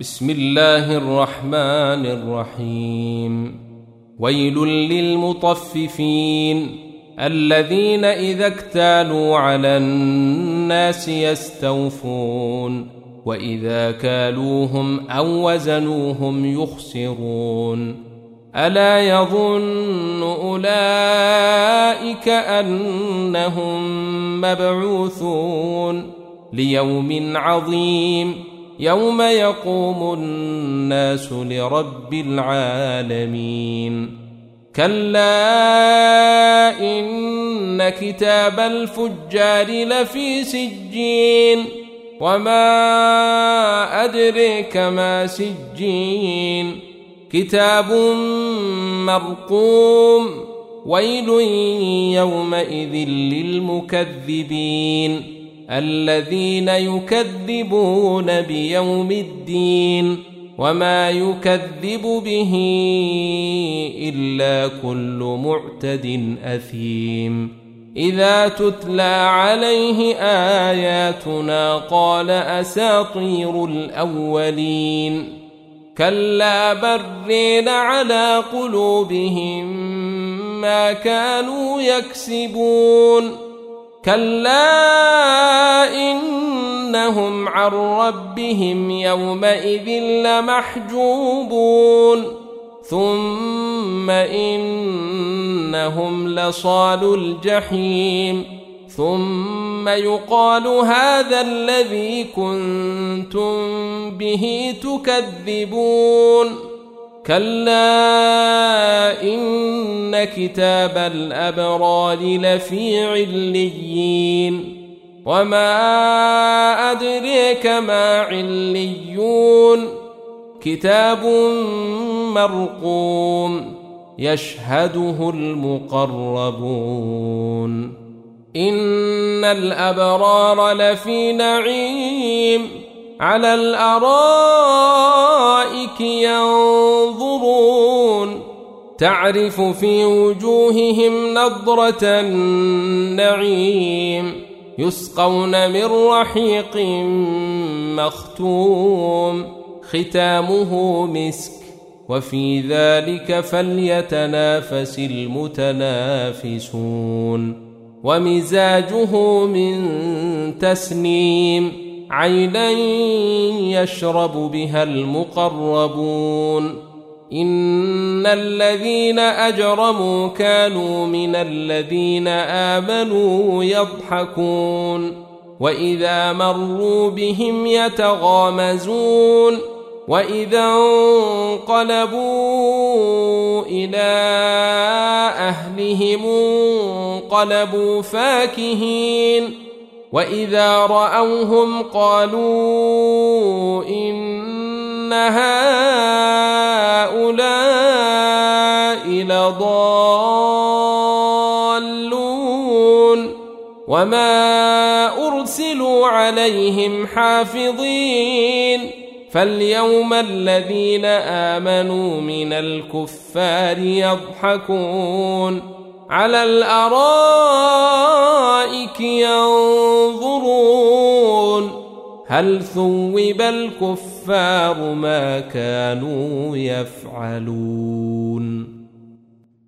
بسم الله الرحمن الرحيم. ويل للمطففين الذين إذا اكتالوا على الناس يستوفون وإذا كالوهم أو وزنوهم يخسرون. ألا يظن أولئك أنهم مبعوثون ليوم عظيم يوم يقوم الناس لرب العالمين. كلا إن كتاب الفجار لفي سجين وما أدريك ما سجين كتاب مرقوم. ويل يومئذ للمكذبين الذين يكذبون بيوم الدين وما يكذب به إلا كل معتد أثيم. إذا تتلى عليه آياتنا قال أساطير الأولين. كلا برين على قلوبهم ما كانوا يكسبون. كلا إنهم عن ربهم يومئذ لمحجوبون ثم إنهم لصالو الجحيم ثم يقال هذا الذي كنتم به تكذبون. كلا إن كتاب الأبرار لفي عليين وما أدريك ما عليون كتاب مرقوم يشهده المقربون. إن الأبرار لفي نعيم على الأرائك ينظرون تعرف في وجوههم نضرة النعيم يسقون من رحيق مختوم ختامه مسك وفي ذلك فليتنافس المتنافسون. ومزاجه من تسنيم عينا يشرب بها المقربون. إن الذين أجرموا كانوا من الذين آمنوا يضحكون وإذا مروا بهم يتغامزون وإذا انقلبوا إلى أهلهم انقلبوا فاكهين وإذا رأوهم قالوا إن هؤلاء لضالون وما أرسلوا عليهم حافظين. فاليوم الذين آمنوا من الكفار يضحكون على الأرائك ينظرون هل ثوب الكفار ما كانوا يفعلون.